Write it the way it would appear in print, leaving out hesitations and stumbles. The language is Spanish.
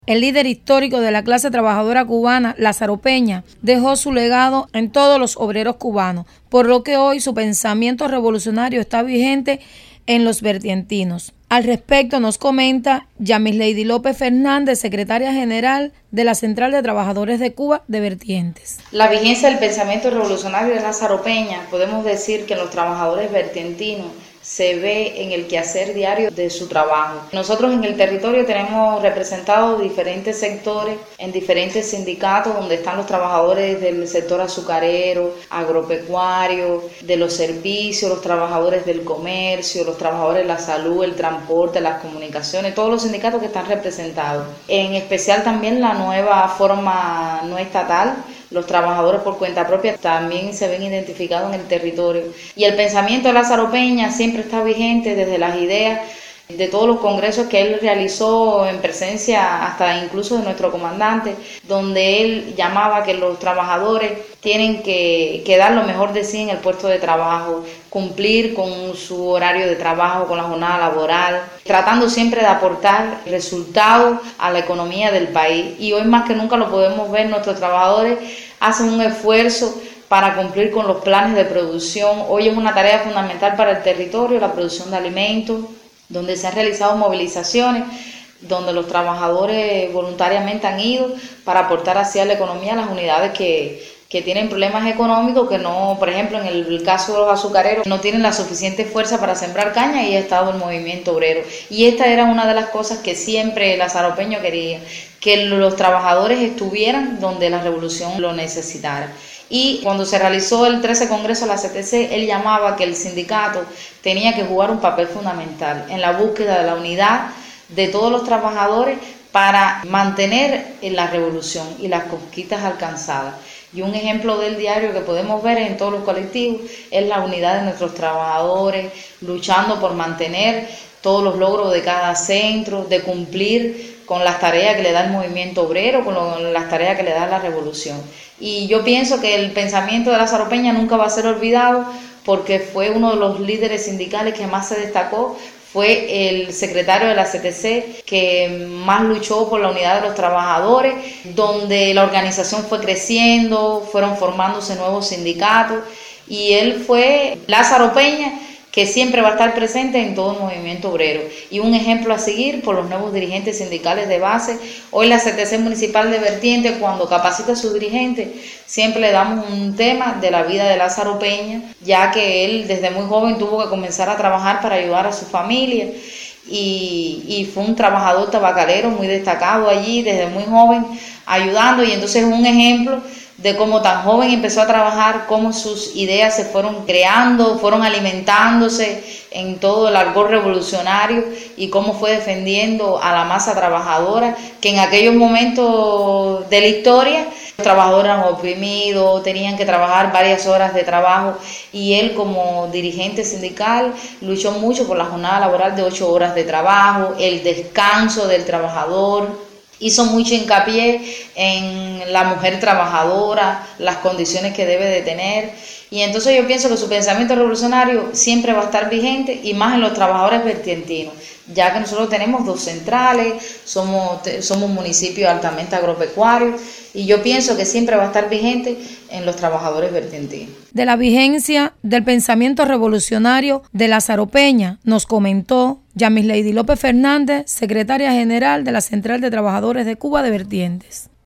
El líder histórico de la clase trabajadora cubana, Lázaro Peña, dejó su legado en todos los obreros cubanos, por lo que hoy su pensamiento revolucionario está vigente en los vertientinos. Al respecto nos comenta Yamileidi López Fernández, secretaria general de la Central de Trabajadores de Cuba de Vertientes. La vigencia del pensamiento revolucionario de Lázaro Peña, podemos decir que en los trabajadores vertientinos se ve en el quehacer diario de su trabajo. Nosotros en el territorio tenemos representados diferentes sectores en diferentes sindicatos donde están los trabajadores del sector azucarero, agropecuario, de los servicios, los trabajadores del comercio, los trabajadores de la salud, el transporte, las comunicaciones, todos los sindicatos que están representados. En especial también la nueva forma no estatal, los trabajadores por cuenta propia también se ven identificados en el territorio. Y el pensamiento de Lázaro Peña siempre está vigente desde las ideas de todos los congresos que él realizó en presencia hasta incluso de nuestro comandante, donde él llamaba que los trabajadores tienen que dar lo mejor de sí en el puesto de trabajo, cumplir con su horario de trabajo, con la jornada laboral, tratando siempre de aportar resultados a la economía del país. Y hoy más que nunca lo podemos ver, nuestros trabajadores hacen un esfuerzo para cumplir con los planes de producción. Hoy es una tarea fundamental para el territorio, la producción de alimentos, donde se han realizado movilizaciones, donde los trabajadores voluntariamente han ido para aportar hacia la economía las unidades que tienen problemas económicos, que no, por ejemplo, en el caso de los azucareros, no tienen la suficiente fuerza para sembrar caña y ha estado el movimiento obrero. Y esta era una de las cosas que siempre Lázaro Peña quería, que los trabajadores estuvieran donde la revolución lo necesitara. Y cuando se realizó el 13 Congreso de la CTC, él llamaba que el sindicato tenía que jugar un papel fundamental en la búsqueda de la unidad de todos los trabajadores para mantener la revolución y las conquistas alcanzadas. Y un ejemplo del diario que podemos ver en todos los colectivos es la unidad de nuestros trabajadores, luchando por mantener todos los logros de cada centro, de cumplir con las tareas que le da el movimiento obrero, con las tareas que le da la revolución. Y yo pienso que el pensamiento de Lázaro Peña nunca va a ser olvidado porque fue uno de los líderes sindicales que más se destacó, fue el secretario de la CTC que más luchó por la unidad de los trabajadores, donde la organización fue creciendo, fueron formándose nuevos sindicatos y él fue Lázaro Peña, que siempre va a estar presente en todo el movimiento obrero y un ejemplo a seguir por los nuevos dirigentes sindicales de base. Hoy la CTC Municipal de Vertientes, cuando capacita a sus dirigentes, siempre le damos un tema de la vida de Lázaro Peña, ya que él desde muy joven tuvo que comenzar a trabajar para ayudar a su familia y fue un trabajador tabacalero muy destacado allí desde muy joven, ayudando, y entonces es un ejemplo de cómo tan joven empezó a trabajar, cómo sus ideas se fueron creando, fueron alimentándose en todo el argot revolucionario y cómo fue defendiendo a la masa trabajadora, que en aquellos momentos de la historia los trabajadores eran oprimidos, tenían que trabajar varias horas de trabajo y él como dirigente sindical luchó mucho por la jornada laboral de 8 horas de trabajo, el descanso del trabajador. Hizo mucho hincapié en la mujer trabajadora, las condiciones que debe de tener. Y entonces yo pienso que su pensamiento revolucionario siempre va a estar vigente y más en los trabajadores vertientinos, ya que nosotros tenemos 2 centrales, somos municipios altamente agropecuarios y yo pienso que siempre va a estar vigente en los trabajadores vertientinos. De la vigencia del pensamiento revolucionario de Lázaro Peña nos comentó Yamileidi López Fernández, secretaria general de la Central de Trabajadores de Cuba de Vertientes.